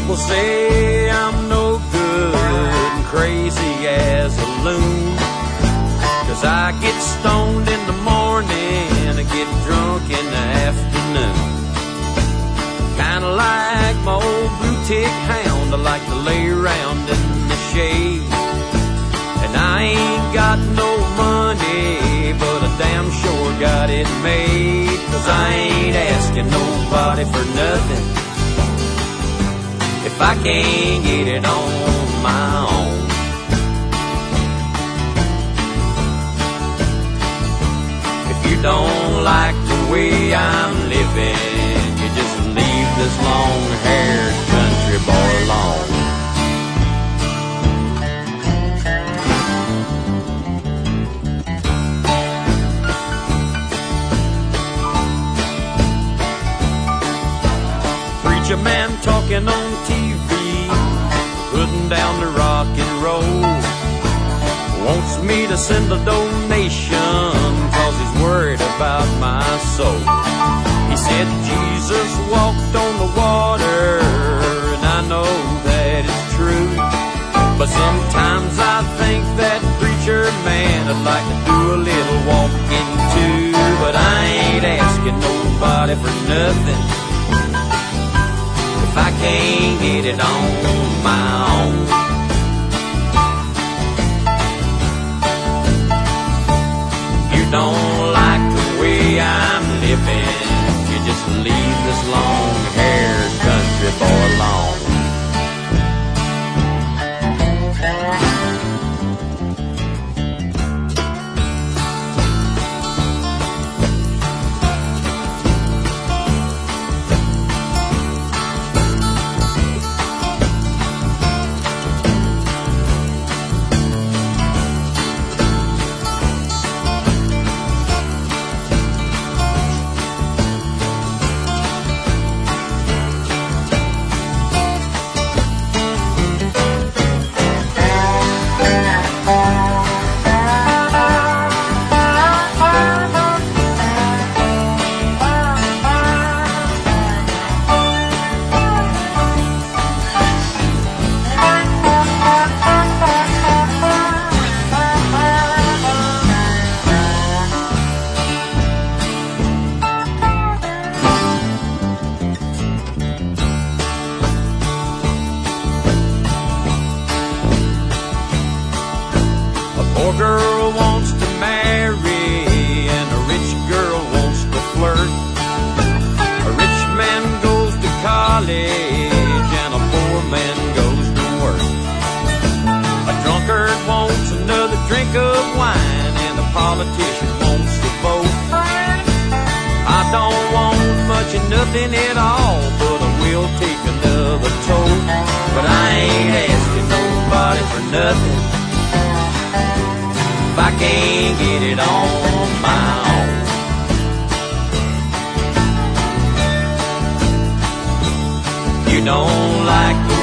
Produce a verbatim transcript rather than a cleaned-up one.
People say I'm no good and crazy as a loon, 'cause I get stoned in the morning and I get drunk in the afternoon. Kinda like my old blue tick hound, I like to lay around in the shade. And I ain't got no money, but I damn sure got it made, 'cause I ain't asking nobody for nothing if I can't get it on my own. If you don't like the way I'm living, you just leave this long-haired country boy alone. Preacher man talking on T V, putting down the rock and roll, wants me to send a donation 'cause he's worried about my soul. He said Jesus walked on the water, and I know that it's true, but sometimes I think that preacher man would like to do a little walking too. But I ain't asking nobody for nothing if I can't get it on my own. You don't like the way I'm living, you just leave this long-haired country boy alone. poor girl wants to marry and a rich girl wants to flirt. A rich man goes to college and a poor man goes to work. A drunkard wants another drink of wine and a politician wants to vote. I don't want much of nothing at all, but I will take another toast. But I ain't asking nobody for nothing if I can't get it on my own. You don't like the